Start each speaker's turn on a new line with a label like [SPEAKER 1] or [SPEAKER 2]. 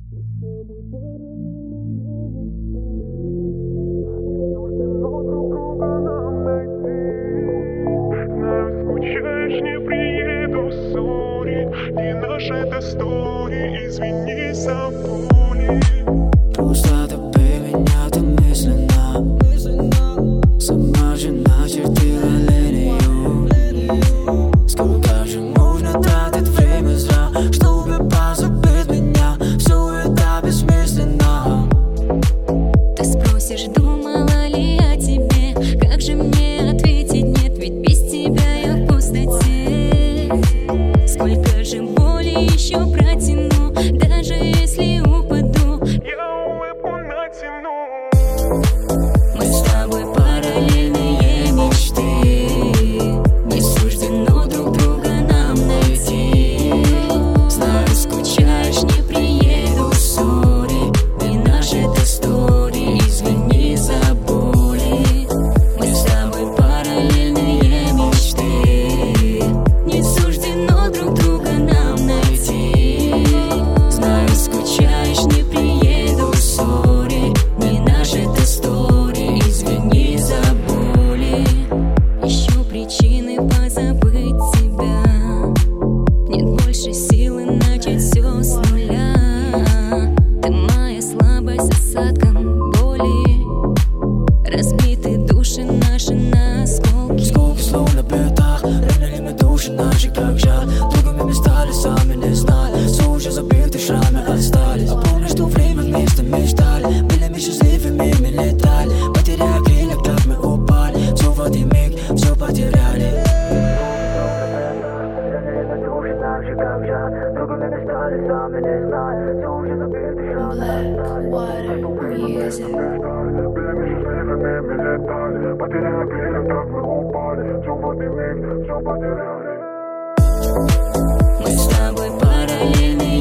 [SPEAKER 1] Скучаешь, не приеду, сори. Не наша эта история, извини, забули.
[SPEAKER 2] Просто добей меня ты мысленно. Сама же начертила линию. Сколько же можно тратить время зря, чтобы позабыть меня? Все это бессмысленно.
[SPEAKER 3] Ты спросишь, думала ли я тебе? Как же мне ответить нет, ведь без тебя я в пустоте. Сколько же боли еще протяну, даже если упаду,
[SPEAKER 1] Я улыбку натяну.
[SPEAKER 3] мы с тобой параллельные мечты. Не суждено друг друга нам найти. Знаю, скучаешь, не приеду, сори. Не наша эта история, извини за боли. Мы с тобой параллельные мечты. Не суждено друг друга нам найти. Знаю, скучаешь, не приеду, сори. Не наша эта история, извини за боли. Ищу причины позабыть тебя. Нет больше силы начать все с нуля. Ты моя слабость с осадком боли. Разбиты души наши на осколки.
[SPEAKER 2] Сколько слов на битах, ранили мы души наши, как жаль. Другими мы стали, сами не знали. Все уже забиты, шрамы остались. А помнишь, что время вместе мечтали. Были мы счастливыми, мы летали. Потеряя крылья, как мы упали. Все в один миг, все потеряли.
[SPEAKER 1] Потеряли крылья, как мы упали. Все в один миг, все потеряли.
[SPEAKER 3] Мы с тобой параллельные